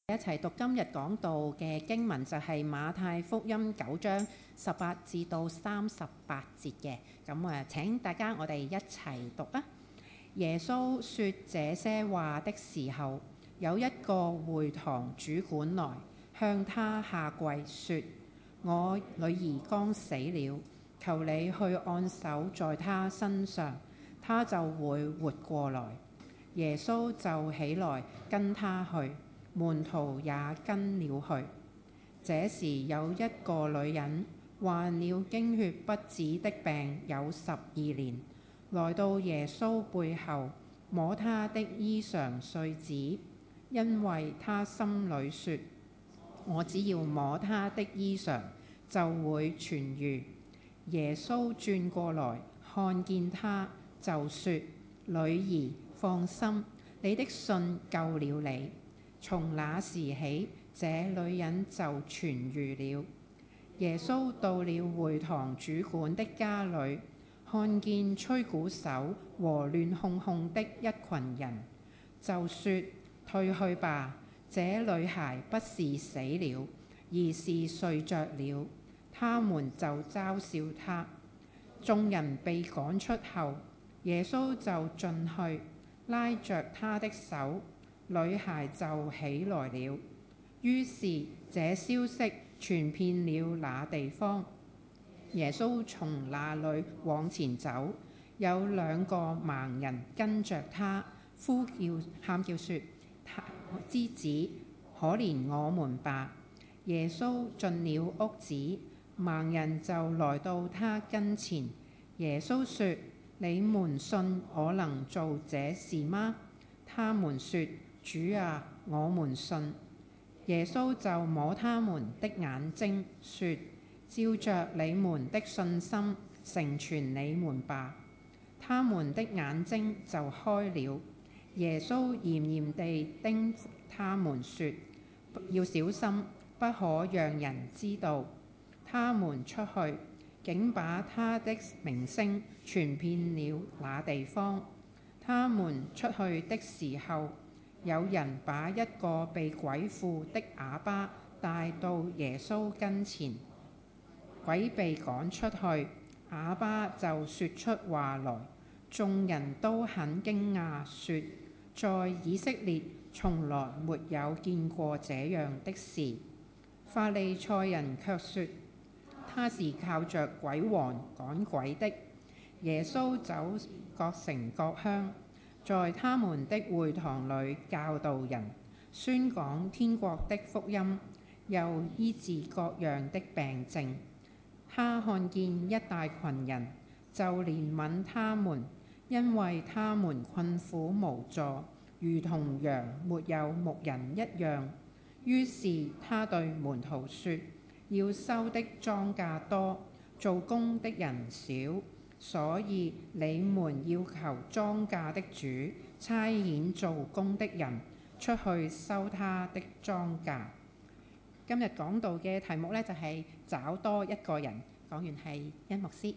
一齊讀今日講道嘅經文就係馬太福音9章18至到38節嘅。請大家我哋一齊讀啊。耶穌說這些話的時候，有一個會堂主管來向他下跪說：我女兒剛死了，求你去按手在她身上，她就會活過來。耶穌就起來跟他去，門徒也跟了去。這時有一個女人患了經血不止的病有12年，來到耶穌背後摸他的衣裳繸子，因為他心裏說：我只要摸他的衣裳就會痊癒。耶穌轉過來看見他，就說：女兒，放心，你的信救了你。從那時起，這女人就痊癒了。耶穌到了會堂主管的家裏，看見吹鼓手和亂哄哄的一群人，就說：退去吧，這女孩不是死了，而是睡着了。他們就嘲笑他。眾人被趕出後，耶穌就進去，拉着她的手，女孩就起來了。於是這消息傳遍了那地方。耶穌從那裏往前走，有2個盲人跟着他，呼叫喊叫說：枝子，可憐我們吧。耶穌進了屋子，盲人就來到他跟前。耶穌說：你們信我能做這事嗎？他們說：主啊，我們信。耶穌就摸他們的眼睛，說：照着你們的信心成全你們吧。他們的眼睛就開了。耶穌嚴嚴地叮他們說：要小心，不可讓人知道。他們出去，竟把他的名聲傳遍了那地方。他們出去的時候，有人把一個被鬼附的啞巴帶到耶穌跟前。鬼被趕出去，啞巴就說出話來。眾人都很驚訝，說：在以色列從來沒有見過這樣的事。法利賽人卻說他是靠着鬼王趕鬼的。耶穌走各城各鄉，在他們的會堂裏教導人，宣講天國的福音，又醫治各樣的病症。他看見一大群人，就憐憫他們，因為他們困苦無助，如同羊沒有牧人一樣。於是他對門徒說：要收的莊稼多，做工的人少，所以你們要求莊稼的主差遣做工的人出去收他的莊稼。今日講道嘅題目呢，就係找多一個人。講員係殷牧師。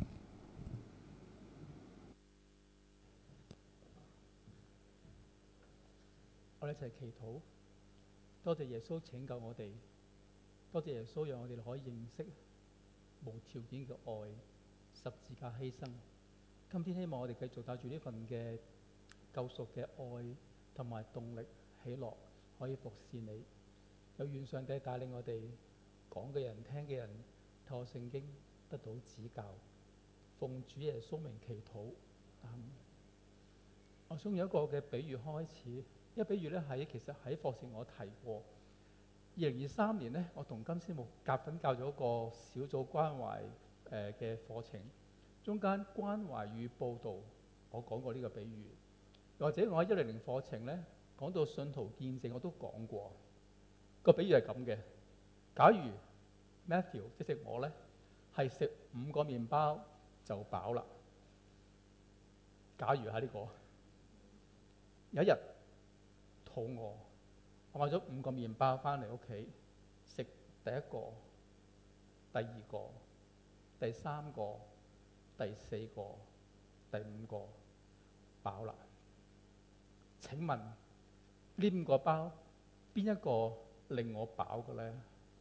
我哋一齊祈禱。多謝耶穌拯救我哋，多謝耶穌讓我哋可以認識無條件嘅愛，十字架犧牲。今天希望我哋繼續帶住呢份嘅救贖嘅愛同埋動力喜樂，可以服侍你。有願上帝帶領我哋講嘅人、聽嘅人透過聖經得到指教。奉主耶穌名祈禱，阿們。我想用一個嘅比喻開始。呢個比喻咧其實喺課程我提過。2023年咧，我同金師母夾份教咗一個小組關懷嘅課程，中間關懷與報導，我講過呢個比喻。或者我喺100課程咧講到信徒見證，我都講過。個比喻係咁嘅：假如 Matthew 即係我咧，係食5個麵包就飽啦。假如喺呢個有一日肚餓，我買咗5個麵包翻嚟屋企食，第1個、第2個、第3個、第4個、第5個飽啦。請問呢5個包邊一個令我飽嘅咧？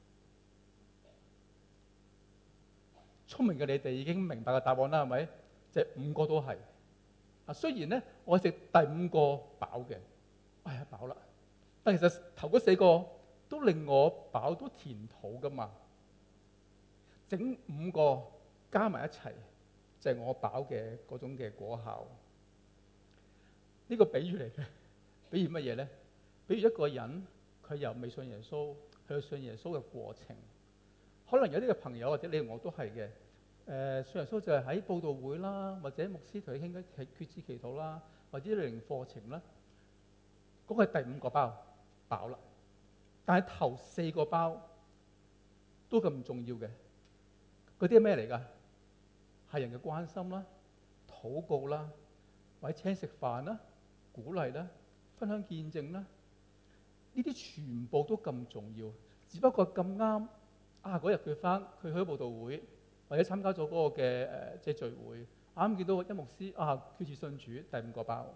聰明嘅你哋已經明白個答案啦，係咪？即係5個都係。雖然咧我食第5個飽嘅，哎呀飽啦，但其實頭嗰4個都令我飽到填肚噶嘛。整5個加埋一齊，就係我飽嘅嗰種嘅果效。呢個比喻嚟嘅，比喻乜嘢咧？比喻一個人佢由未信耶穌去到信耶穌嘅過程。可能有啲嘅朋友或者你同我都係嘅。信耶穌就係喺佈道會啦，或者牧師同佢傾緊決志祈禱啦，或者靈課程啦，嗰個係第5個包飽啦。但係頭4個包都咁重要嘅，嗰啲係咩嚟㗎？係人嘅關心啦、禱告啦，或者請食飯啦、鼓勵啦、分享見證啦，呢啲全部都咁重要。只不過咁啱嗰日佢去咗佈道會，或者參加咗嗰個嘅即係聚會，啱見到一牧師決志信主第5個包。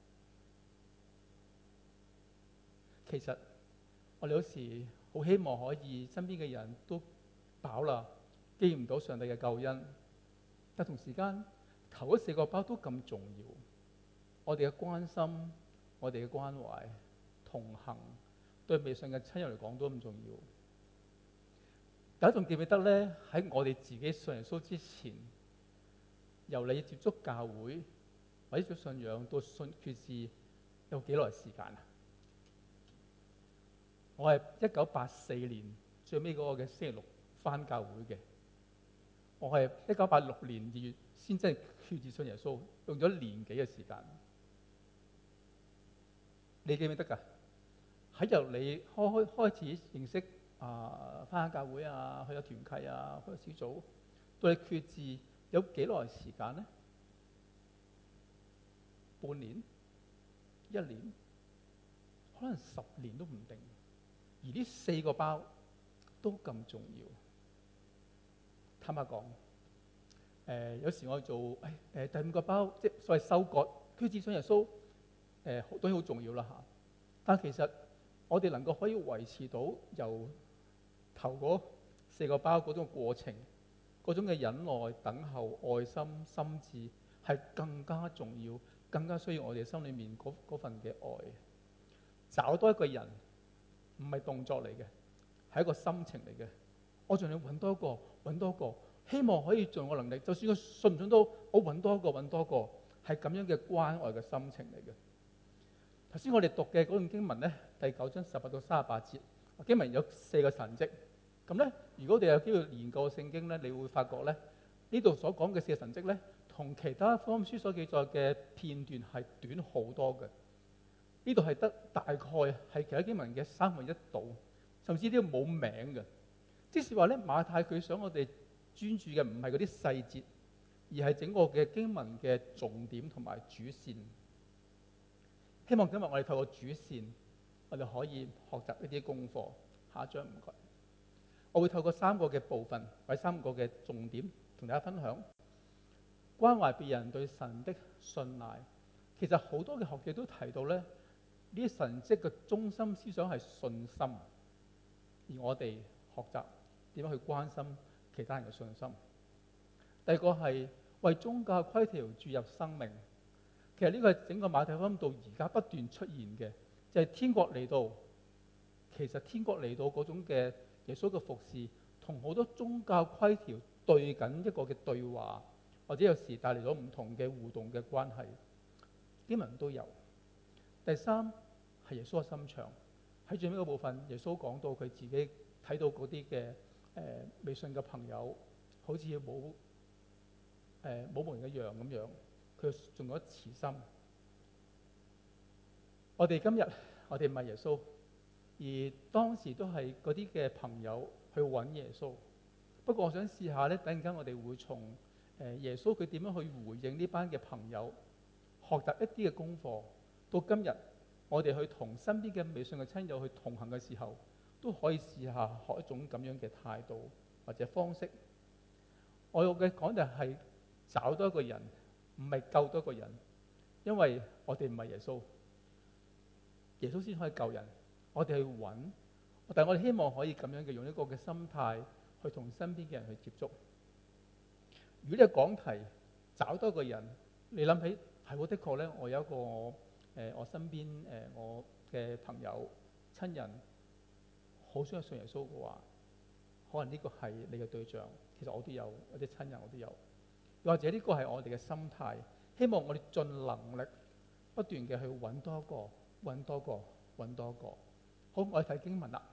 其實我哋有時好希望可以身邊嘅人都飽啦，記唔到上帝嘅救恩，但同時間頭嗰4個包都咁重要。我哋嘅關心、我哋嘅關懷、同行，對未信嘅親友嚟講都咁重要。大家仲記唔記得咧？喺我哋自己信耶穌之前，由你接觸教會或者接觸信仰到信決志，有幾耐時間啊？我係1984年最尾嗰個嘅星期六返教會嘅。我係1986年2月先真係決志信耶穌，用咗年幾嘅時間。你記唔記得㗎？喺由你開始認識返教會去咗團契去咗小組，到你決志有幾耐時間呢？半年、1年，可能10年都唔定。而呢4個包都咁重要。坦白講，有時我做第5個包，即係所謂收割決志信耶穌，當然好重要啦嚇。但其實我哋能夠可以維持到由頭嗰4個包嗰種過程，嗰種嘅忍耐、等候、愛心、心志，係更加重要，更加需要我哋心裏面嗰份嘅愛。找多一個人唔係動作嚟嘅，係一個心情嚟嘅。我盡量揾多一個，希望可以盡我能力，就算佢信唔信都，我揾多一個，係咁樣嘅關愛嘅心情嚟嘅。頭先我哋讀嘅嗰段經文咧，第9章18到38節，經文有4個神蹟。咁咧，如果我哋有機會研究聖經咧，你會發覺咧，呢度所講嘅4個神蹟咧，同其他福音書所記載嘅片段係短好多嘅。呢度係得大概係其他經文嘅1/3度，甚至呢度冇名嘅。即是話咧，馬太佢想我哋專注嘅唔係嗰啲細節，而係整個嘅經文嘅重點同埋主線。希望今日我哋透過主線，我哋可以學習一啲功課。下一章唔該。我會透過3個嘅部分或者3個嘅重點同大家分享。關懷別人對神的信賴。其實好多嘅學者都提到咧，呢啲神蹟嘅中心思想係信心，而我哋學習點樣去關心其他人嘅信心。第二個係為宗教規條注入生命。其實呢個係整個馬太福音到而家不斷出現嘅，就係天國嚟到。其實天國嚟到嗰種嘅耶穌嘅服侍，同好多宗教規條對緊一個嘅對話，或者有時帶嚟咗唔同嘅互動嘅關係。經文都有。第三係耶穌嘅心腸。喺最尾嗰部分，耶穌講到佢自己睇到嗰啲嘅未信嘅朋友，好似冇門一樣咁樣，佢仲有慈心。我哋今日我哋唔係耶穌，而當時都係嗰啲嘅朋友去揾耶穌。不過我想試下咧，等陣間我哋會從耶穌佢點樣去回應呢班嘅朋友，學習一啲嘅功課。到今日我哋去同身邊嘅未信嘅親友去同行嘅時候，都可以試下學一種咁樣嘅態度或者方式。我嘅講就係找多一個人，唔係救多一個人，因為我哋唔係耶穌，耶穌先可以救人。 我哋去揾，但係我哋希望可以咁樣嘅用一個嘅心態去同身邊嘅人去接觸。如果你講題找多個人，你諗起係喎，的確咧，我有一個我身邊我嘅朋友親人好想信耶穌嘅話，可能呢個係你嘅對象。其實我都有啲親人，我都有。又或者呢個係我哋嘅心態，希望我哋盡能力不斷嘅去揾多個、揾多個、揾多個。好，我哋睇經文啦。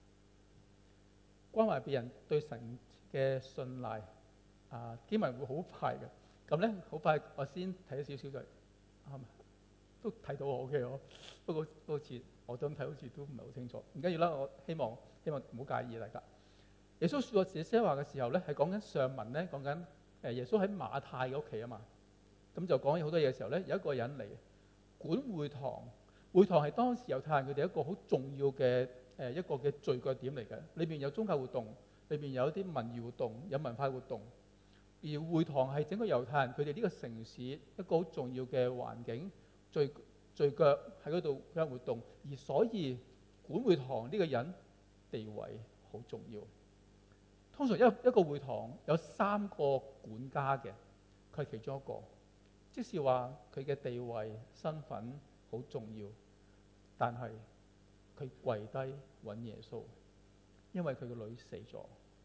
關懷別人對神嘅信賴經文會好快嘅。咁咧好快，我先睇咗少少就都睇到我 OK 咯。不過好似我咁睇，好似都唔係好清楚。唔緊要啦，我希望唔好介意大家。耶穌説過這些話嘅時候咧，係講緊上文咧，講緊耶穌喺馬太嘅屋企啊嘛。咁就講咗好多嘢嘅時候咧，有一個人嚟管會堂。會堂係當時猶太人佢哋一個好重要嘅一個嘅聚腳點嚟嘅。裏邊有宗教活動，裏邊有一啲文娛活動，有文化活動。而會堂係整個猶太人佢哋呢個城市一個好重要嘅環境，聚腳喺嗰度有活動。而所以管會堂呢個人地位好重要。通常一個會堂有3個管家嘅，佢係其中一個，即是話佢嘅地位身份好重要。但係佢跪低揾耶穌，因為佢個女死咗。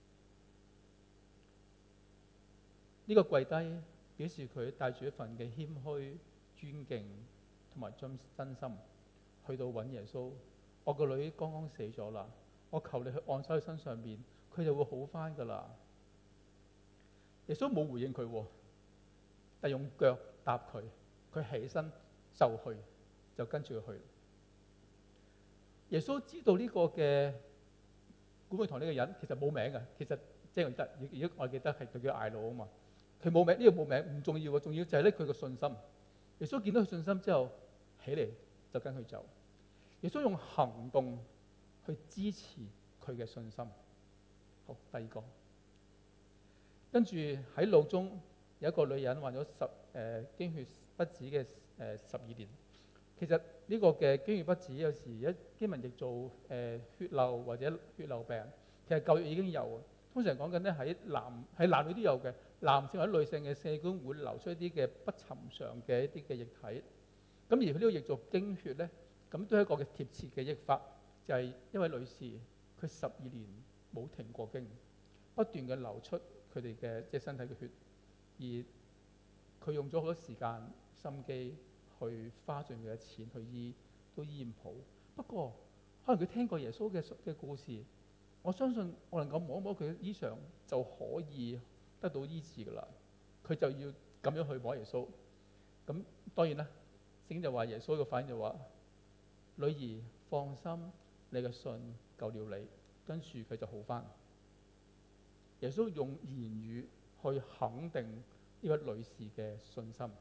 呢個跪低表示佢帶住一份嘅謙虛、尊敬同埋真心去到揾耶穌。我個女剛剛死咗啦，我求你去按手喺身上邊，佢就會好返噶啦。耶穌冇回應佢，但用腳搭佢，佢起身就跟住佢去。耶穌知道呢個嘅管會堂呢個人其實冇名嘅，其實即係如果我記得係佢叫艾魯啊嘛。佢冇名，呢個冇名唔重要喎，重要就係咧佢個信心。耶穌見到佢信心之後，起嚟就跟佢走。耶穌用行動去支持佢嘅信心。好，第二個，跟住喺路中有一個女人患咗經血不止嘅12年。其實呢個嘅經血不止有時經文譯做血漏或者血漏病，其實舊約已經有。通常講緊咧喺男女都有嘅，男性或者女性嘅器官會流出一啲嘅不尋常嘅一啲嘅液體。咁而佢呢個譯做經血咧，咁都係一個嘅貼切嘅譯法，就係一位女士佢12年冇停過經，不斷嘅流出佢哋嘅即係身體嘅血，而佢用咗好多時間心機去花盡佢嘅錢去醫，都醫唔好。不過可能佢聽過耶穌嘅故事，我相信我能夠摸摸佢嘅衣裳就可以得到醫治噶啦。佢就要咁樣去摸耶穌。咁當然啦，聖經就話耶穌嘅反應就話：女兒放心，你嘅信救了你。跟住佢就好返。耶穌用言語去肯定呢位女士嘅信心。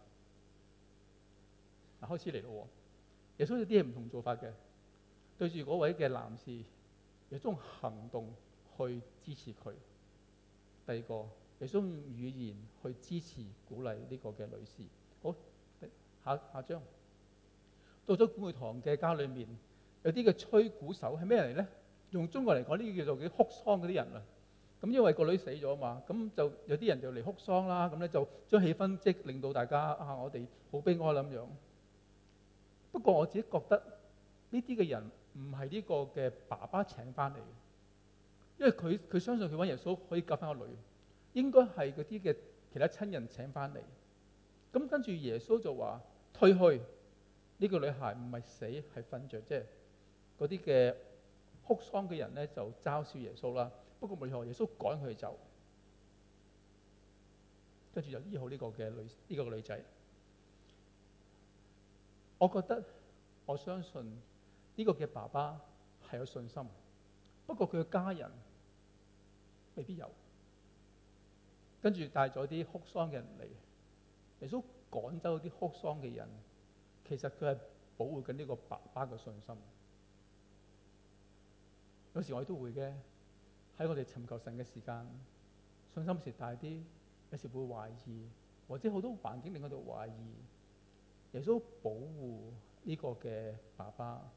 嗱，開始嚟咯。耶穌有啲嘢唔同做法嘅，對住嗰位嘅男士，耶穌用行動去支持佢。第二個，耶穌用語言去支持鼓勵呢個嘅女士。好，下章到咗管會堂嘅家裏面，有啲嘅吹鼓手係咩嚟咧？用中國嚟講，呢啲叫做哭喪嗰啲人啊。咁因為個女死咗嘛，咁就有啲人就嚟哭喪啦。咁咧就將氣氛即係令到大家我哋好悲哀咁樣。不過我自己覺得呢啲嘅人唔係呢個嘅爸爸請翻嚟嘅，因為佢相信佢揾耶穌可以救翻個女，應該係嗰啲嘅其他親人請翻嚟。咁跟住耶穌就話退去，呢個女孩唔係死係瞓着啫。嗰啲嘅哭喪嘅人咧就嘲笑耶穌啦。不過無論如何，耶穌趕佢走，跟住就醫好呢個嘅女仔。我相信呢個嘅爸爸係有信心，不過佢嘅家人未必有。跟住帶咗啲哭喪嘅人嚟，耶穌趕走啲哭喪嘅人，其實佢係保護緊呢個爸爸嘅信心。有時我哋都會嘅，喺我哋尋求神嘅時間，信心時大啲，有時會懷疑，或者好多環境令我哋懷疑。耶穌保護呢個嘅爸爸，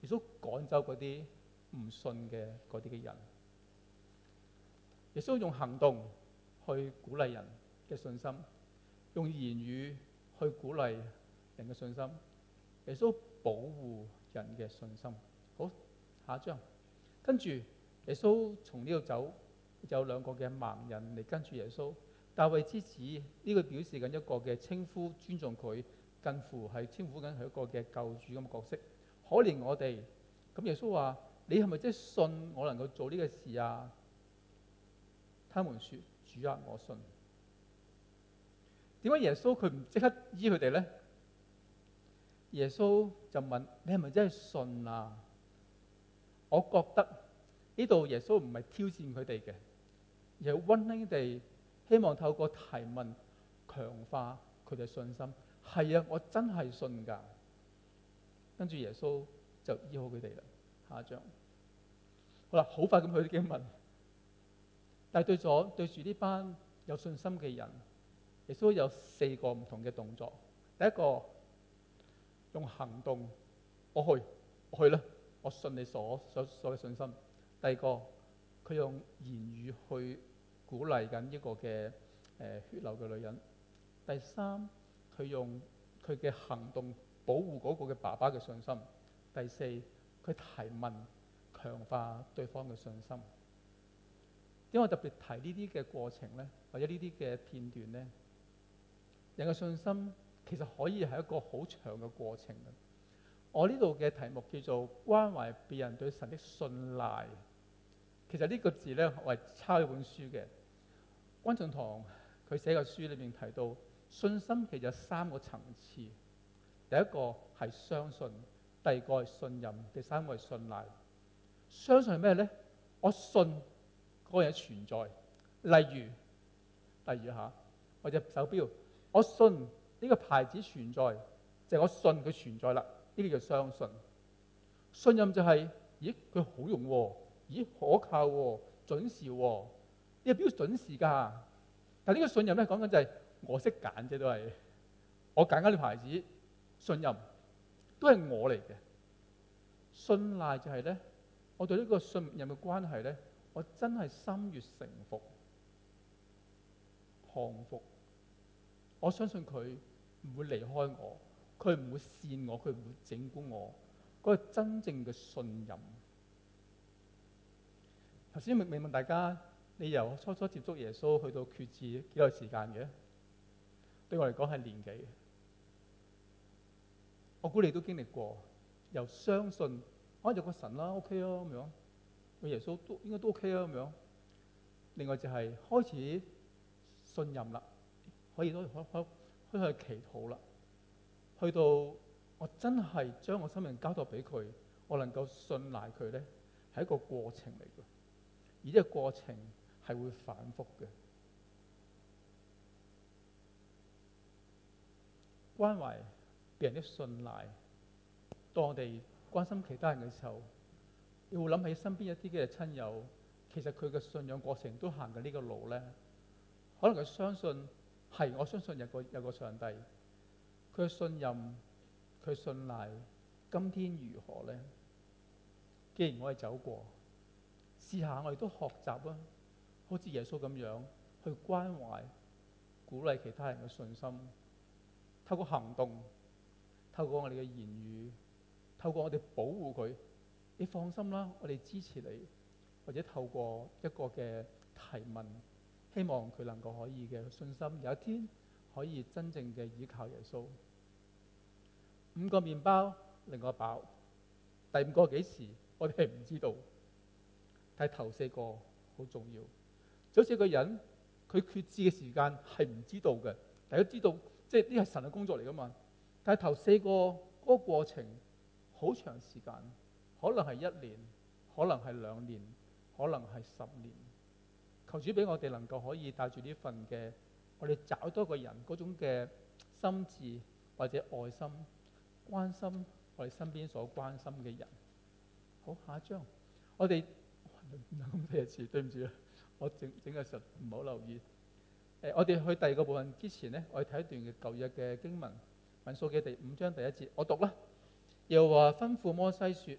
耶穌趕走嗰啲唔信嘅嗰啲嘅人。耶穌用行動去鼓勵人嘅信心，用言語去鼓勵人嘅信心。耶穌保護人嘅信心。好，下一章。跟住耶穌從呢度走，有兩個嘅盲人嚟跟住耶穌。大衛之子呢個表示緊一個嘅稱呼，尊重佢，近乎係稱呼緊係一個嘅救主咁嘅角色。可憐我哋。咁耶穌話：你係咪真係信我能夠做呢個事啊？他們說：主啊，我信。點解耶穌佢唔即刻醫佢哋呢？耶穌就問：你係咪真係信啊？我覺得呢度耶穌唔係挑戰佢哋嘅，而係溫馨地希望透過提問強化佢哋信心。係啊，我真係信㗎。跟住耶穌就醫好佢哋啦。下一章。好啦，好快咁去啲經文。但係對住呢班有信心嘅人，耶穌有4個唔同嘅動作。第一個用行動，我去啦，我信你所嘅信心。第二個佢用言語去鼓勵緊一個嘅血流嘅女人。第三佢用佢嘅行動保護嗰個嘅爸爸嘅信心。第四佢提問強化對方嘅信心。點解我特別提呢啲嘅過程呢？或者呢啲嘅片段呢？人嘅信心其實可以係一個好長嘅過程。我呢度嘅題目叫做關懷別人對神的信賴。其實呢個字呢，我係抄一本書嘅。關進堂佢寫嘅書裏面提到，信心其實有3個層次。第一個係相信，第二個係信任，第三個係信賴。相信係咩呢？我信嗰樣嘢存在。例如嚇，我隻手錶，我信呢個牌子存在，就係我信佢存在啦。呢個叫相信。信任就係，咦，佢好用喎，咦，可靠喎，準時喎，呢個錶準時㗎。但呢個信任咧，講緊就係我識揀啫，都係我揀緊啲牌子。信任都係我嚟嘅。信賴就係咧，我對呢個信任嘅關係咧，我真係心悅誠服、降服。我相信佢唔會離開我，佢唔會騙我，佢唔會整蠱我。嗰個真正嘅信任。頭先未問大家，你由初初接觸耶穌去到決志幾耐時間嘅？對我嚟講係年幾。我估你都經歷過，由相信有個神啦 ，OK 啊咁樣，個耶穌都應該都 OK 啊咁樣。另外就係開始信任啦，可以去祈禱啦，去到我真係將我生命交託俾佢，我能夠信賴佢咧，係一個過程嚟嘅，而呢個過程係會反覆嘅。關懷別人的信賴，當我哋關心其他人嘅時候，你會諗起身邊一啲嘅親友，其實佢嘅信仰過程都行緊呢個路咧。可能佢相信係，我相信有個上帝，佢嘅信任，佢信賴，今天如何咧？既然我哋走過，試下我哋都學習啊，好似耶穌咁樣去關懷、鼓勵其他人嘅信心，透過行動，透過我哋嘅言語，透過我哋保護佢。你放心啦，我哋支持你，或者透過一個嘅提問，希望佢能夠可以嘅信心，有一天可以真正嘅依靠耶穌。5個麵包令我飽，第5個幾時我哋係唔知道，但係頭4個好重要。就好似個人佢決志嘅時間係唔知道嘅，大家知道即係呢係神嘅工作嚟噶嘛。但係頭4個嗰個過程好長時間，可能係1年，可能係2年，可能係10年。求主俾我哋能夠可以帶住呢份嘅，我哋找多個人嗰種嘅心志或者愛心，關心我哋身邊所關心嘅人。好，下一章，我哋唔係咁睇一次，對唔住啊，我整嘅時候唔好留意。我哋去第2個部分之前呢，我哋睇一段嘅舊約嘅經文，民數記第5章第1節，我讀啦。又話吩咐摩西說：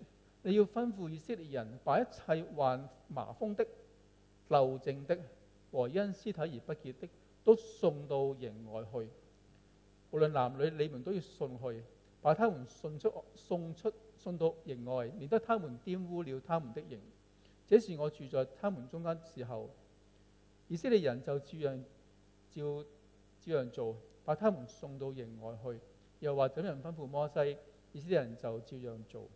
你要吩咐以色列人把一切患麻風的、漏症的和因屍體而不潔的，都送到營外去。無論男女，你們都要送去，把他們送到營外，免得他們玷污了他們的營。這是我住在他們中間的時候，以色列人就照樣做，把他們送到營外去。又話怎樣吩咐摩西，以色列人就照樣做。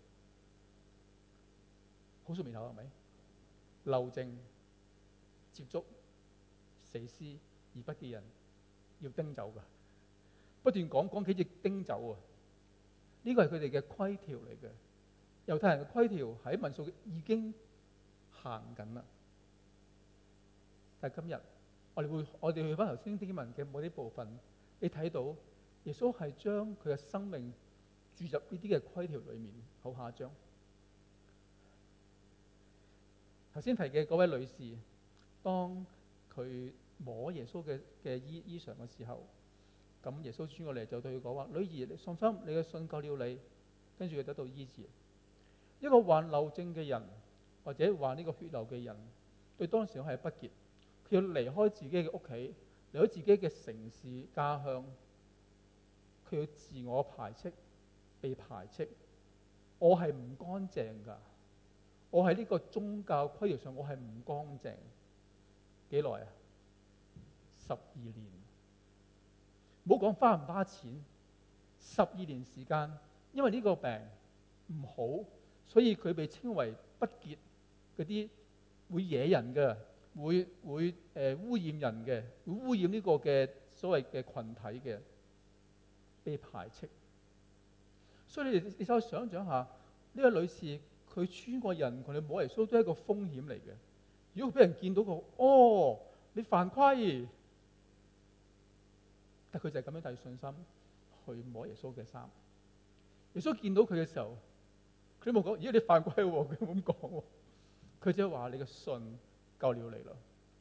好熟面口係咪？漏症、接觸死屍而不潔人，要叮走㗎。不斷講幾隻叮走啊！呢個係佢哋嘅規條嚟嘅。猶太人嘅規條喺民數已經行緊啦。但係今日我哋去翻頭先經文嘅某啲部分，你睇到耶穌係將佢嘅生命注入呢啲嘅規條裏面。好，下一章。頭先提嘅嗰位女士，當佢摸耶穌嘅衣裳嘅時候，咁耶穌轉過嚟就對佢講話：女兒，你放心，你嘅信救了你。跟住佢得到醫治。一個患漏症嘅人，或者患呢個血流嘅人，對當時係不潔，佢要離開自己嘅屋企，離開自己嘅城市家鄉，佢要自我排斥，被排斥。我係唔乾淨㗎，我喺呢個宗教規條上，我係唔乾淨。幾耐啊？12年。唔好講花唔花錢，12年時間，因為呢個病唔好，所以佢被稱為不潔，嗰啲會惹人嘅，會污染人嘅，會污染呢個嘅所謂嘅群體嘅，被排斥。所以你再想像下，呢位女士佢穿過人群，你摸耶穌都係一個風險嚟嘅。如果俾人見到個，哦，你犯規。但佢就係咁樣帶信心去摸耶穌嘅衫。耶穌見到佢嘅時候，佢冇講：咦，你犯規喎！佢冇咁講喎。佢只係話：你嘅信救了你啦。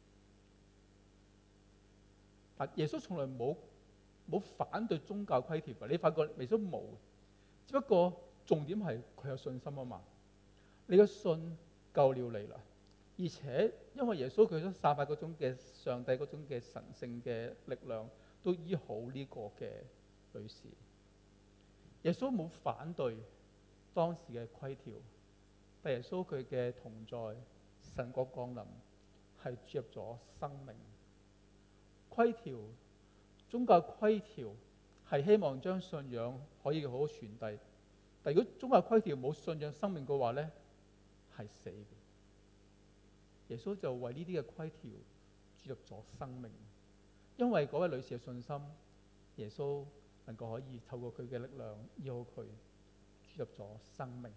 但耶穌從來冇反對宗教規條㗎。你發覺耶穌冇，只不過重點係佢有信心啊嘛。你嘅信救了你啦。而且因為耶穌佢都散發嗰種嘅上帝嗰種嘅神聖嘅力量，都醫好呢個嘅女士。耶穌冇反對當時嘅規條，但耶穌佢嘅同在，神國降臨係注入咗生命。規條，宗教規條係希望將信仰可以好好傳遞，但如果宗教規條冇信仰生命嘅話咧，係死嘅。耶穌就為呢啲嘅規條注入咗生命，因為嗰位女士嘅信心，耶穌能夠可以透過佢嘅力量醫好佢，注入咗生命。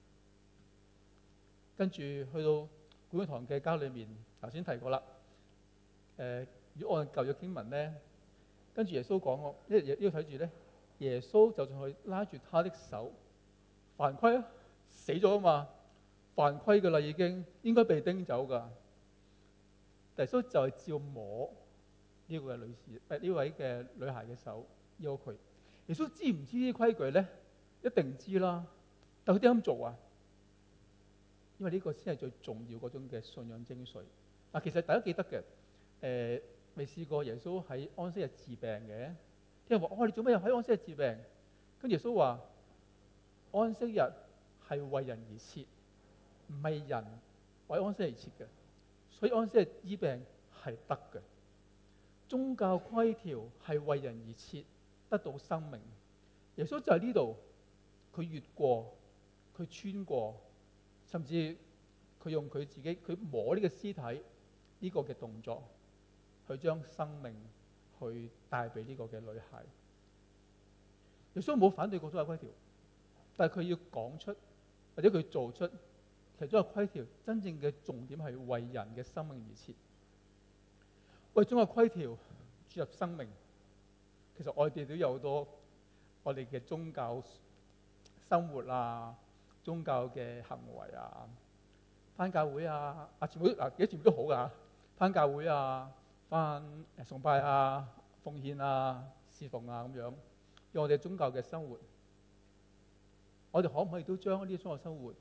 跟住去到管堂嘅家裏面，頭先提過啦。如果按舊約經文咧，跟住耶穌講我，呢要睇住咧，耶穌就仲去拉住他的手，犯規啊，死咗啊嘛。犯規㗎啦，已經應該被叮走㗎。耶穌就係照摸呢個嘅女士，呢位嘅女孩嘅手，要佢。耶穌知唔知呢啲規矩咧？一定知啦。但佢點樣做啊？因為呢個先係最重要嗰種嘅信仰精髓。嗱，其實大家記得嘅，未試過耶穌喺安息日治病嘅。啲人話：哦，你做咩喺安息日治病？跟耶穌話：安息日係為人而設。唔係人為安息日而設嘅，所以安息日醫病係得嘅。宗教規條係為人而設，得到生命。耶穌就喺呢度，佢越過，佢穿過，甚至佢用佢自己，佢摸呢個屍體呢個嘅動作，去將生命去帶俾呢個嘅女孩。耶穌冇反對過宗教規條，但係佢要講出或者佢做出。其中個規條真正嘅重點係為人嘅生命而設，為宗教規條注入生命。其實我哋都有好多我哋嘅宗教生活啊、宗教嘅行為啊、返教會啊，全部都好噶。返教會啊、返崇拜啊、奉獻啊、侍奉啊咁樣，用我哋宗教嘅生活，我哋可唔可以都將呢啲宗教生活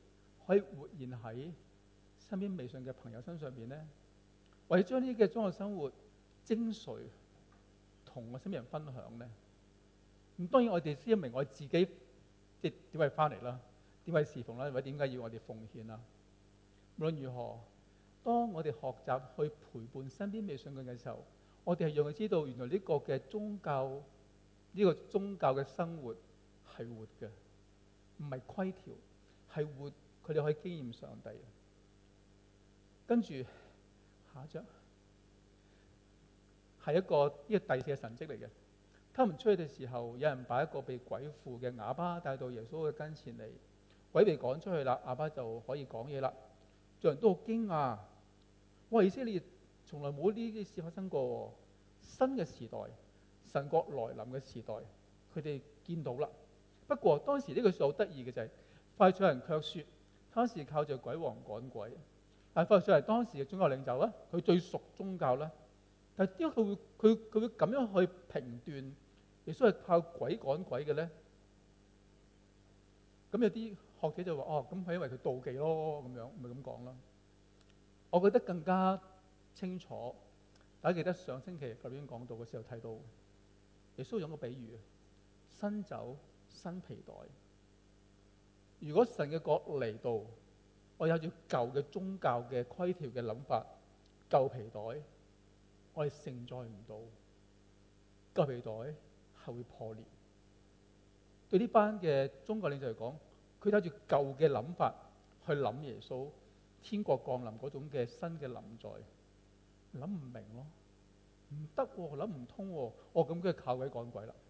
可以活現喺身邊未信嘅朋友身上邊呢？為將呢啲嘅宗教生活精髓同我身邊人分享呢？咁當然我哋先明我自己即係點解翻嚟啦，點解侍奉啦，或者點解要我哋奉獻啦。無論如何，當我哋學習去陪伴身邊未信嘅時候，我哋係讓佢知道原來呢個嘅宗教，呢個宗教嘅生活係活嘅，唔係規條，係活，佢哋可以經驗上帝。跟住下一章係一個呢個第四嘅神蹟嚟嘅。他們出去嘅時候，有人把一個被鬼附嘅啞巴帶到耶穌嘅跟前嚟，鬼被趕出去啦，啞巴就可以講嘢啦。眾人都好驚訝，哇！以色列從來冇呢啲事發生過。新嘅時代，神國來臨嘅時代，佢哋見到啦。不過當時呢句説好得意嘅就係，法利賽人卻説他是靠著鬼王趕鬼。但法利賽人當時嘅宗教領袖啦，佢最熟宗教啦，但係點解佢會咁樣去評斷耶穌係靠鬼趕鬼嘅咧？咁有啲學者就話：哦，咁係因為佢妒忌咯，咁樣咪咁講啦。我覺得更加清楚，大家記得上星期頭先講到嘅時候睇到，耶穌用個比喻，新酒新皮袋。如果神嘅國嚟到，我有住舊嘅宗教嘅規條嘅諗法，舊皮袋，我哋承載唔到，舊皮袋係會破裂。對呢班嘅宗教領袖嚟講，佢睇住舊嘅諗法去諗耶穌天國降臨嗰種嘅新嘅臨在，諗唔明咯，唔得喎，諗唔通喎，咁佢靠鬼趕鬼啦。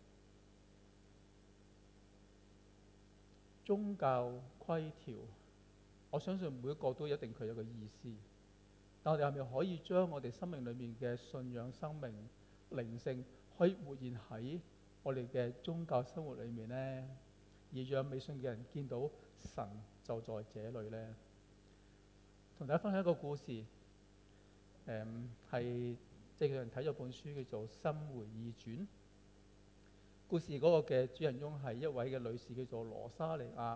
宗教規條，我相信每一個都一定佢有個意思，但我哋係咪可以將我哋生命裏面嘅信仰、生命、靈性，可以活現喺我哋嘅宗教生活裏面呢？而讓未信嘅人見到神就在這裏呢？同大家分享一個故事，係即係有人睇咗本書叫做《心回意轉》。故事嗰個嘅主人翁係一位嘅女士，叫做羅莎莉亞。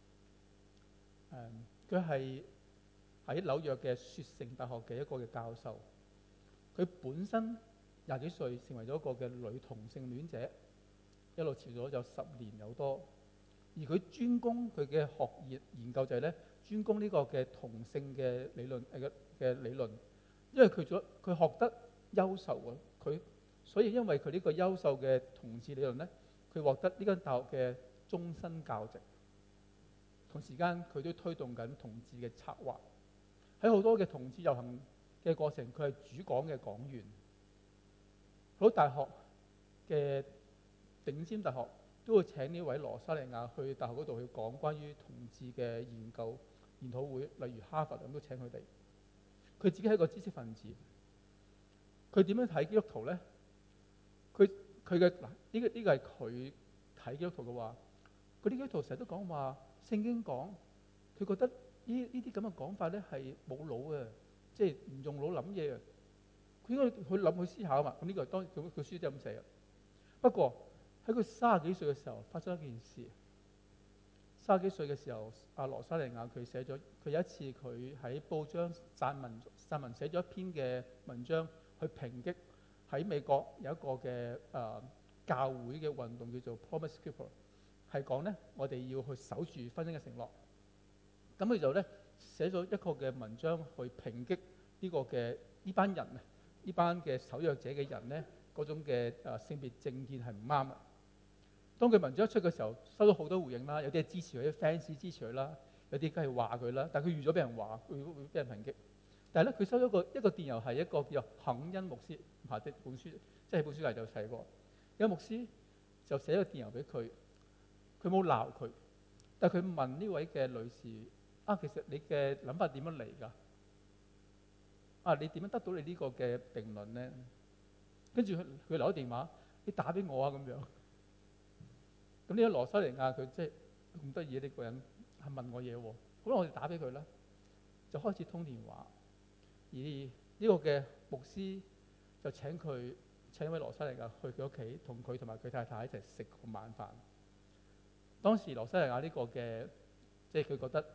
佢係喺紐約嘅雪城大學嘅一個嘅教授。佢本身廿幾歲成為咗一個嘅女同性戀者，一路潮咗有10年有多。而佢專攻佢嘅學業研究就係咧，專攻呢個嘅同性嘅理論嘅理論，因為佢學得優秀啊，所以因為佢呢個優秀嘅同志理論咧，佢獲得呢間大學嘅終身教席。同時間佢都推動緊同志嘅策劃，喺好多嘅同志遊行嘅過程，佢係主講嘅講員。好多大學嘅頂尖大學都會請呢位羅莎莉亞去大學嗰度去講關於同志嘅研究研討會，例如哈佛咁都請佢哋。佢自己係一個知識分子，佢點樣睇基督徒咧？佢嘅嗱呢個係佢睇基督徒嘅話，嗰啲基督徒成日都講話聖經講，佢覺得呢啲咁嘅講法咧係冇腦嘅，即係唔用腦諗嘢嘅。佢應該去諗去思考啊嘛。咁呢個當然佢書就咁寫嘅。不過喺佢30幾歲嘅時候發生一件事。30幾歲嘅時候，阿羅莎莉亞佢寫咗，佢有一次佢喺報章撰文寫咗一篇嘅文章，去抨擊喺美國有一個嘅教會嘅運動叫做 Promise Keeper， 係講咧我哋要去守住婚姻嘅承諾。咁佢就咧寫咗一個嘅文章去抨擊呢個嘅呢班人啊，呢班嘅守約者嘅人咧嗰種嘅性別政見係唔啱啊。當佢文章一出嘅時候，收到好多回應啦，有啲係支持佢，啲 fans 支持佢啦，有啲梗係話佢啦。但係佢預咗俾人話，會俾人抨擊。但係咧，佢收咗一個電郵，係一個叫肯恩牧師下的本書，即係本書嚟就寫過。有個牧師就寫咗個電郵俾佢，佢冇鬧佢，但係佢問呢位嘅女士啊，其實你嘅諗法點樣嚟㗎？啊，你點樣得到你呢個嘅定論咧？跟住佢留咗電話，你打俾我啊咁樣。咁呢個羅莎莉亞佢即係咁得意呢個人係問我嘢喎，好啦，我哋打俾佢啦，就開始通電話。而呢個嘅牧師就請一位羅莎莉亞去佢屋企，同佢同埋佢太太一齊食個晚飯。當時羅莎莉亞呢個嘅即係佢覺得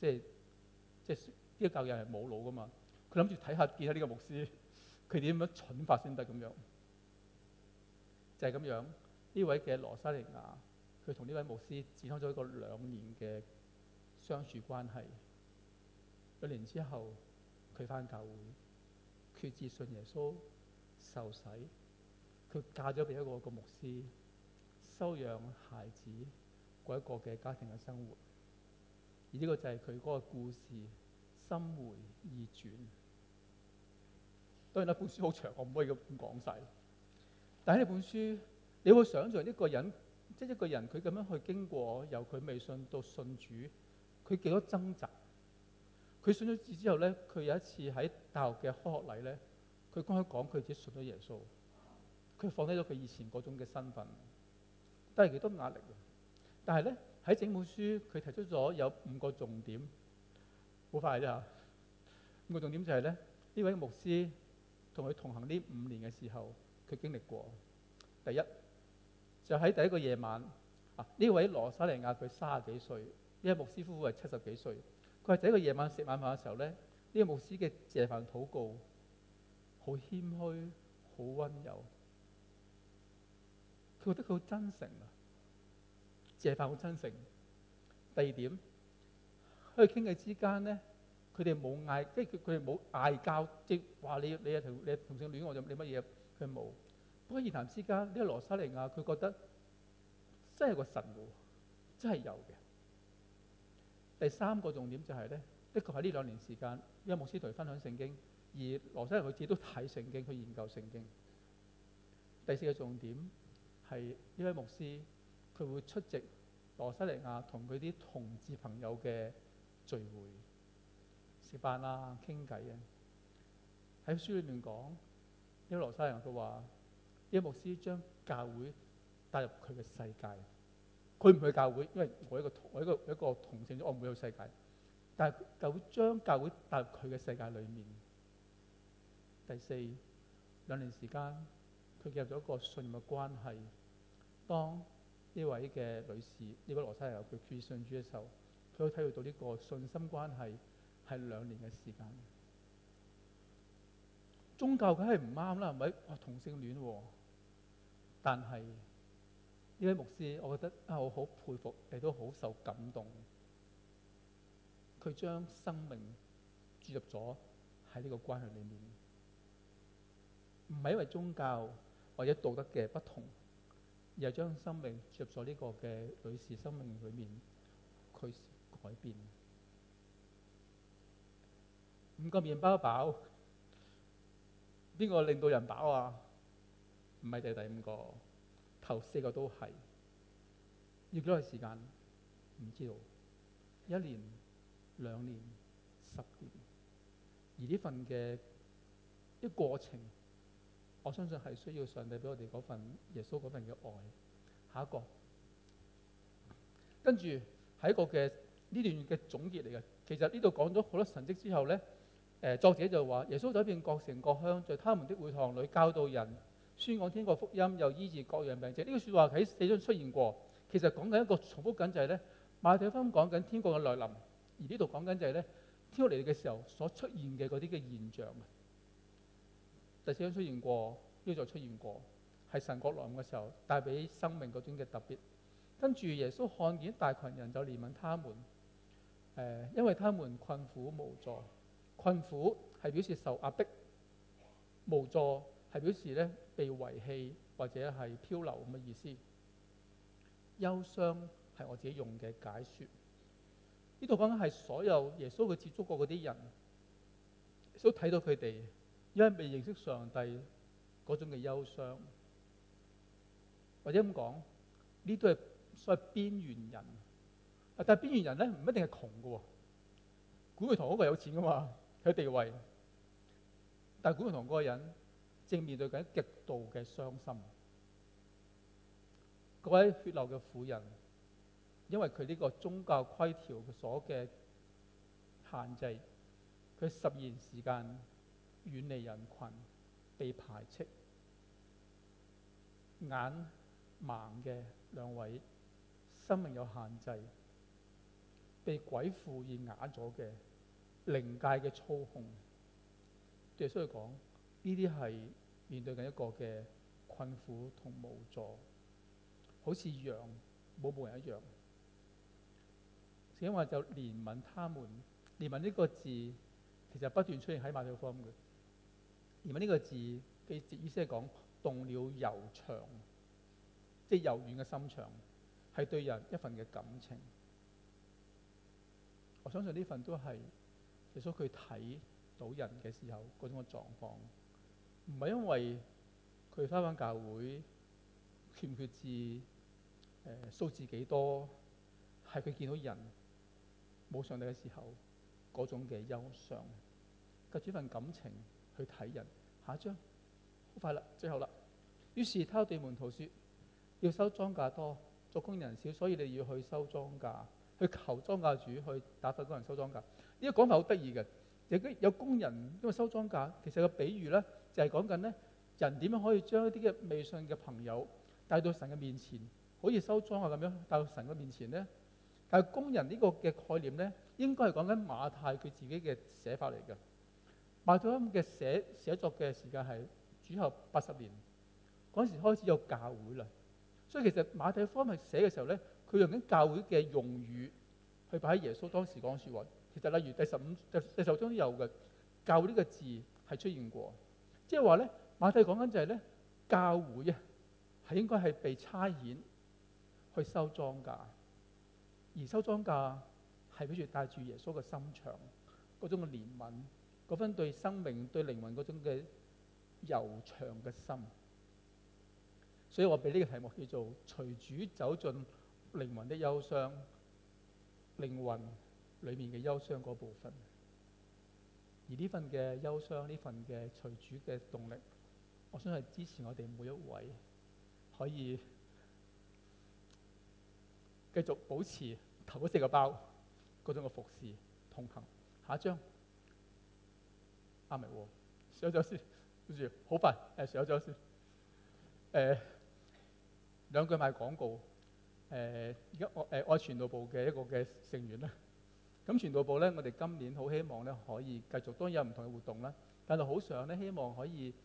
即係呢個教友係冇腦噶嘛，佢諗住見下呢個牧師佢點樣蠢法先得咁樣，就係咁樣。呢位嘅羅莎莉亞，佢同呢位牧師展開咗一個2年嘅相處關係。2年之後，佢返教會，決志信耶穌，受洗，佢嫁咗俾一個牧師，收養孩子，過一個嘅家庭嘅生活。而呢個就係佢嗰個故事心回意轉。當然啦，本書好長，我唔可以咁講晒。但係呢本書，你會想象一個人，即係一個人，佢咁樣去經過由佢未信到信主，佢幾多掙扎。佢信咗主之後咧，佢有一次喺大學嘅開學禮咧，佢公開講佢自己信咗耶穌，佢放低咗佢以前嗰種嘅身份，都係幾多壓力嘅。但係咧，喺整本書，佢提出咗有5個重點，好快啫嚇。5個重點就係咧，呢位牧師同佢同行呢5年嘅時候，佢經歷過。第一就喺第一個夜晚，呢位羅莎莉亞佢30幾歲，呢位牧師夫婦係70幾歲。佢係第一個夜晚食晚飯嘅時候咧，呢個牧師嘅謝飯禱告好謙虛，好溫柔，佢覺得佢好真誠啊，謝飯好真誠。第二點，喺佢傾偈之間咧，佢哋冇嗌，即係佢哋冇嗌交，即係話你係同性戀，我就你乜嘢，佢冇。不過言談之間，呢個羅莎莉亞佢覺得真係個神喎，真係有嘅。第3個重點就係咧，的確喺呢2年時間，因為牧師同佢分享聖經，而羅莎莉亞佢自己都睇聖經，去研究聖經。第4個重點係呢位牧師佢會出席羅莎莉亞同佢啲同志朋友嘅聚會、食飯啊、傾偈啊。喺書裏面講，呢位羅莎莉亞佢話：呢位牧師將教會帶入佢嘅世界。佢唔去教會，因為我一個同性，我唔會去世界。但係教會將教會帶入佢嘅世界裏面。第4，2年時間，佢建立咗一個信任嘅關係。當呢位嘅女士，呢位羅莎莉亞佢決志信主嘅時候，佢可以體會到呢個信心關係係2年嘅時間。宗教梗係唔啱啦，係咪？同性戀喎，但係呢位牧師，我覺得我好佩服，亦都好受感動。佢將生命注入咗喺呢個關係裏面，唔係因為宗教或者道德嘅不同，而係將生命注入咗呢個嘅女士生命裏面，佢改變。5個麵包飽，邊個令到人飽啊？唔係第5個，頭4個都係。要幾耐時間？唔知道。1年、2年、10年。而呢份嘅一過程，我相信係需要上帝俾我哋嗰份耶穌嗰份嘅愛。下一個，跟住係一個嘅呢段嘅總結嚟嘅。其實呢度講咗好多神蹟之後咧，作者就話耶穌走遍各城各鄉，在他們的會堂裏教導人，宣講天國福音，又醫治各樣病症。呢句説話喺4章出現過，其實講緊一個重複緊就係咧，馬太福音講緊天國嘅來臨，而呢度講緊就係咧天國嚟嘅時候所出現嘅嗰啲嘅現象。第4章出現過，呢度再出現過，係神國來臨嘅時候帶俾生命嗰種嘅特別。跟住耶穌看見大群人就憐憫他們，因為他們困苦無助。困苦係表示受壓迫，無助係表示咧被遺棄或者係漂流咁嘅意思。憂傷係我自己用嘅解說。呢度講緊係所有耶穌佢接觸過嗰啲人，耶穌睇到佢哋因為未認識上帝嗰種嘅憂傷，或者咁講，呢都係所謂邊緣人。但係邊緣人咧唔一定係窮嘅，古會堂嗰個有錢噶嘛，佢有地位。但係古會堂嗰個人正面對緊極度嘅傷心。嗰位血流嘅婦人，因為佢呢個宗教規條所嘅限制，佢12年時間遠離人群，被排斥。眼盲嘅2位，生命有限制。 被鬼附而啞咗嘅靈界嘅操控。耶穌講呢啲係面對緊一個嘅困苦同無助，好似羊冇牧人一樣。聖經話就憐憫他們，憐憫呢個字其實不斷出現喺馬太福音嘅。憐憫呢個字嘅意思係講動了柔腸，即係柔軟嘅心腸，係對人一份嘅感情。我相信呢份都係耶穌佢睇到人嘅時候嗰種嘅狀況，唔係因為佢返教會缺唔缺字，數字幾多，係佢見到人冇上帝嘅時候嗰種嘅憂傷，帶住份感情去睇人。下一章好快啦，最後啦。於是他對門徒說：要收莊稼多，做工人少，所以你要去收莊稼，去求莊稼主去打發工人收莊稼。呢個講法好得意嘅，有工人因為收莊稼，其實個比喻咧就係講緊咧人點樣可以將一啲嘅未信嘅朋友帶到神嘅面前，好似收莊稼咁樣帶到神嘅面前咧。但係工人呢個嘅概念咧，應該係講緊馬太佢自己嘅寫法嚟嘅。馬太福音嘅寫作嘅時間係主後80年，嗰陣時開始有教會啦。所以其實馬太福音係寫嘅時候咧，佢用緊教會嘅用語去擺喺耶穌當時講説話。其實例如第十章都有嘅教會呢個字係出現過，即係話咧馬太講緊就係咧教會啊係應該係被差遣去收莊稼，而收莊稼係俾住帶住耶穌嘅心腸嗰種嘅憐憫，嗰份對生命對靈魂嗰種嘅悠長嘅心。所以我俾呢個題目叫做隨主走進靈魂的憂傷，靈魂裏面嘅憂傷嗰部分。而呢份嘅憂傷，呢份嘅隨主嘅動力，我相信係支持我哋每一位可以繼續保持頭嗰4個包嗰種嘅服侍同行。下一章啱咪喎，上咗先，跟住好快上咗先。兩句賣廣告。而家我係傳道部嘅一個嘅成員啦。咁傳道部咧，我哋今年好希望咧可以繼續，當然有唔同嘅活動啦。但係好想咧，希望可以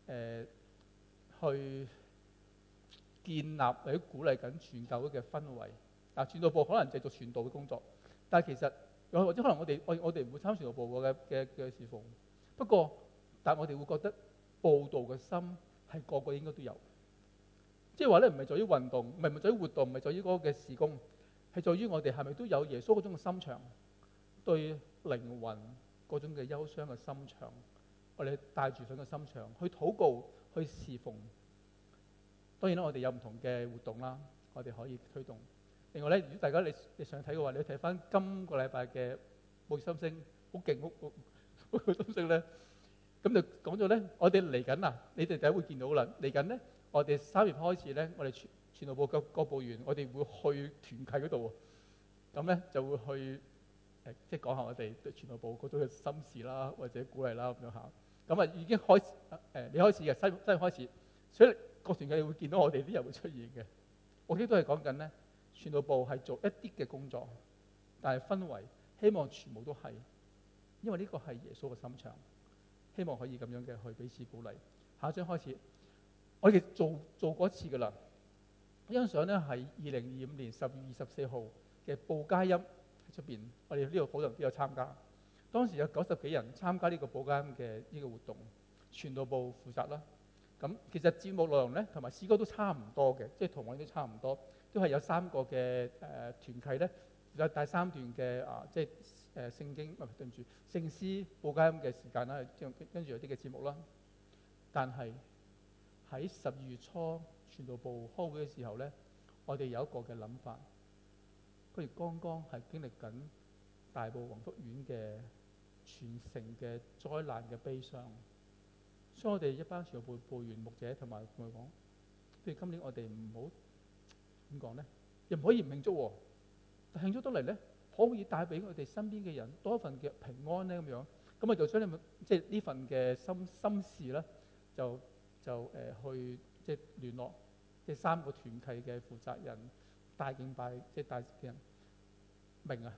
去建立或者鼓勵緊傳教會嘅氛圍。傳道部可能繼續傳道嘅工作，但係其實或者可能我哋唔會參傳道部嘅事奉。不過，但係我哋會覺得佈道嘅心係個個應該都有。即係話咧，唔係在於運動，唔係在於活動，唔係在於嗰個嘅事工，係在於我哋係咪都有耶穌嗰種嘅心腸，對靈魂嗰種嘅憂傷嘅心腸，我哋帶住上嘅心腸去禱告，去侍奉。當然啦，我哋有唔同嘅活動啦，我哋可以推動。另外咧，如果大家你想睇嘅話，你睇翻今個禮拜嘅牧師心聲，好勁好心聲咧。咁就講咗咧，我哋嚟緊啊，你哋第一會見到啦。嚟緊咧，我哋3月開始咧，我哋傳道部各部員，我哋會去團契嗰度。咁咧就會去即係講下我哋對傳道部嗰種嘅心事啦，或者鼓勵啦咁樣嚇。咁啊已經開始你開始嘅3月開始，所以各團契會見到我哋啲人會出現嘅。我亦都係講緊咧，傳道部係做一啲嘅工作，但係氛圍希望全部都係，因為呢個係耶穌嘅心腸。希望可以咁樣嘅去彼此鼓勵。下一章開始，我哋做過一次噶啦。呢張相咧係2025年10月24號嘅報佳音喺出邊，我哋呢度好多人都有參加。當時有90幾人參加呢個報佳音嘅呢個活動，傳道部負責啦。咁其實節目內容咧同埋詩歌都差唔多嘅，即係同我哋都差唔多，都係有3個嘅團契咧，有第3段嘅即係聖經對唔住聖詩報佳音嘅時間啦，跟住有啲嘅節目啦。但係喺12月初傳道部開會嘅時候咧，我哋有一個嘅諗法，佢哋剛剛係經歷緊大埔宏福苑嘅全城嘅災難嘅悲傷，所以我哋一班傳道部部員牧者同埋同佢講，譬如今年我哋唔好點講咧，又唔可以唔慶祝喎，但慶祝得嚟咧，可唔可以帶俾我哋身邊嘅人多一份嘅平安咧？咁樣，咁我就將即係呢份嘅心事咧，就去即係聯絡即係3個團契嘅負責人，帶敬拜即係帶嘅人明啊。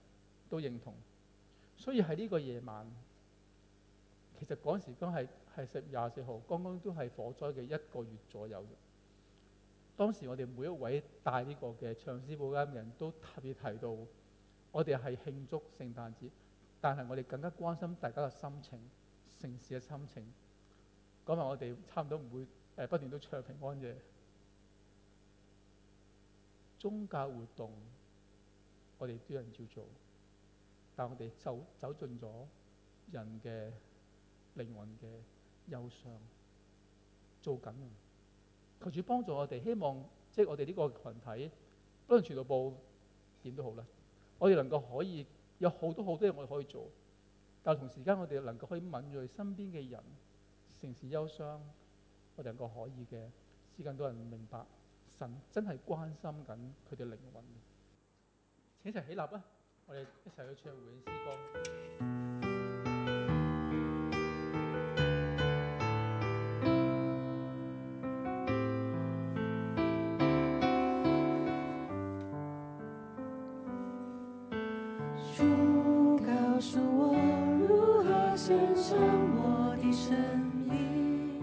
都認同。所以喺呢個夜晚，其實嗰陣時剛係10月24號，剛剛都係火災嘅1個月左右。當時我哋每一位帶呢個嘅唱詩補監嘅人都特別提到，我哋係慶祝聖誕節，但係我哋更加關心大家嘅心情、城市嘅心情。嗰晚我哋差唔多唔會不斷都唱平安夜。宗教活動我哋都有人照做，但我哋走進咗人嘅靈魂嘅憂傷，做緊啊！求主幫助我哋，希望即係我哋呢個群體，不論傳道部點都好啦，我哋能夠可以有好多嘢我哋可以做，但係同時間我哋能夠可以敏鋭身邊嘅人，城市憂傷，我哋能夠可以嘅，使更多人明白神真係關心緊佢哋靈魂。請一齊起立啊！我哋一齊去唱回應詩歌。 主告訴我如何獻上我的生命，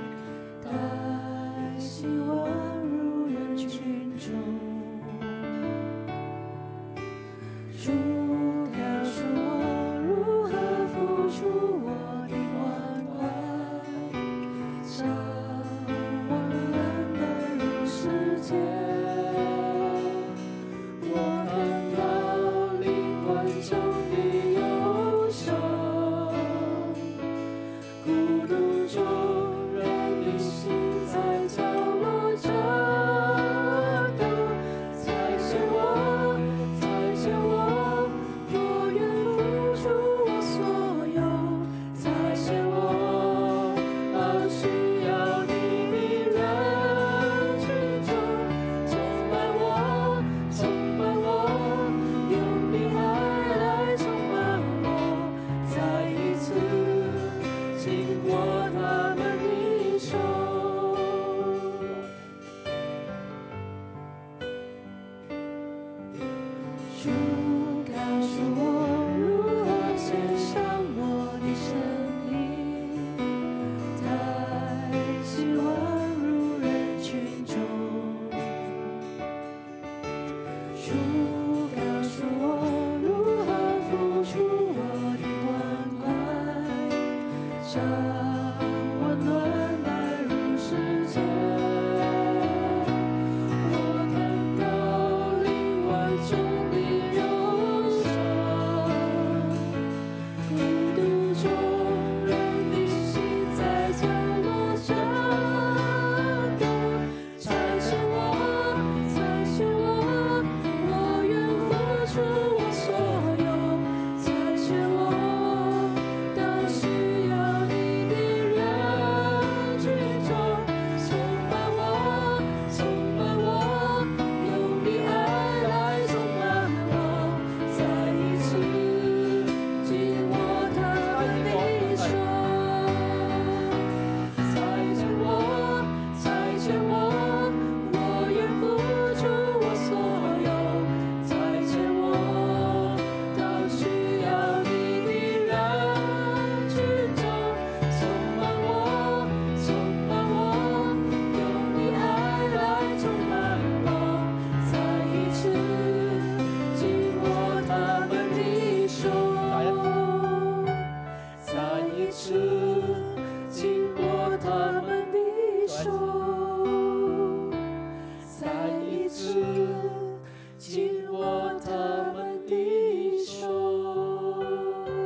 帶希望入人群中。主告訴我如何付出我的關懷，將溫暖帶入世界。我看到靈魂中的憂傷，孤獨中人的心在角落顫抖，才見我，我願付出我所有，才見我到需要你的人群中，充滿我，用你愛來充滿我，再一次緊握他們的手。主告訴我如何獻上我的生命，帶希望入人群中。主告訴我如何付出我的關懷，將溫暖帶入世界。我看到靈魂中的憂傷，孤獨中人的心在角落顫抖，才見我，我願付出我所有，才見我到需要你的人群中，充滿我，用你愛來充滿我，再一次緊握他們的手，才見我，我願付出我所有，才見我到需要你的人群中，充滿我，用你愛來充滿我，再一次緊握他們的手，再一次緊握他們